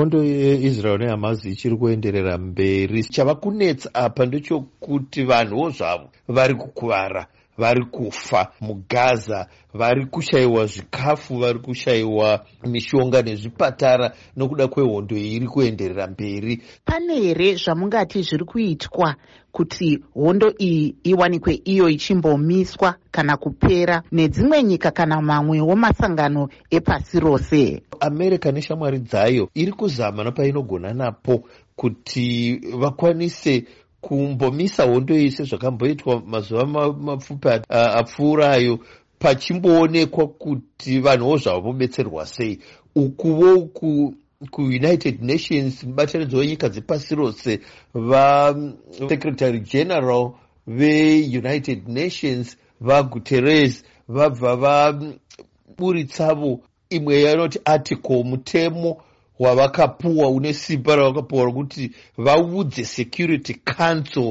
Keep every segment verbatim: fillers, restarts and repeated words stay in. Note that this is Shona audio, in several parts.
hondo yeIsrael neHamas ichiri kuenderera mberi. Chava kunetsa apa ndechokuti vanhuwo zvavo vari kukuvara, vari kufa muGaza, vari kushayiwa zvikafu, vari kushayiwa mishonga nezvipatara nokuda kwehondo iri kuenderera mberi. Pane here zvamungati zviri kuitwa kuti hondo iyi iwanikwe iyo ichimbomiswa kana kupera nedzimwe nyika kana mamwewo masangano epasi rose? America neshamwari dzayo iri kuzama napainogona napo kuti vakwanise kumbomisa hondo iyi sezvakamboitwa mazuva mapfupi apfuurayo, pachimboonekwa kuti vanhuwo zvavo vobetserwa sei. Ukuwo uku kuUnited Nations, mubatanidzo wenyika dzepasi rose, vaSecretary General veUnited Nations vaGuterres vabva vaburitsavo imwe yanoti article, mutemo wavakapuwa une simba ravakapuwa kuti vaudze Security Council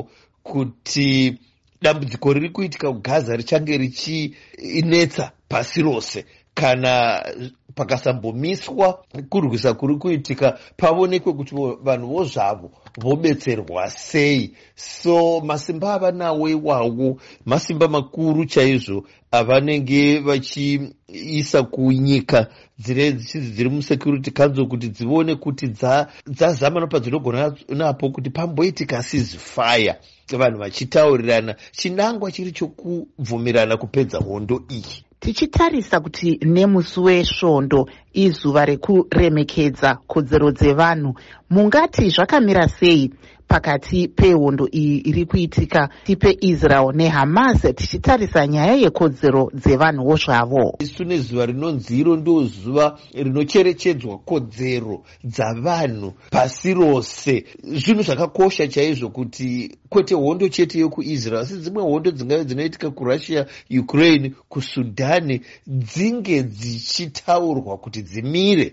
kuti dambudziko riri kuitika kuGaza richange richinetsa pasi rose kana pakasambommiswa kurwisa kuri kuitika pavonekwe kuti vanhuwo zvavo vobetserwa sei. So masimba avanawo iwawo masimba makuru chaizvo avanenge vachiisa kunyika dziri muSecurity Council kuti dzione kuti dzazama napadzinogona napo kuti pamboitika ceasefire, vanhu vachitaurirana, chinangwa chiri chokubvumirana kupedza hondo iyi. Tichitarisa kuti nemusi wesvondo izuva rekuremekedza kodzero dzevanhu, mungati zvakamira sei pakati pehondo iyi iri kuitika peIsrael neHamas, tichitarisa nyaya yekodzero dzevanhuwo zvavo? Isu nezuva rinonzi iro ndo zuva rinocherechedzwa kodzero dzavanhu pasi rose. Zvinhu zvakakosha chaizvo kuti kwete hondo chete yokuIsrael asi dzimwe hondo dzingayo dzinoitika kuRussia, Ukraine, kuSudani dzinge dzichitaurwa kuti dzimire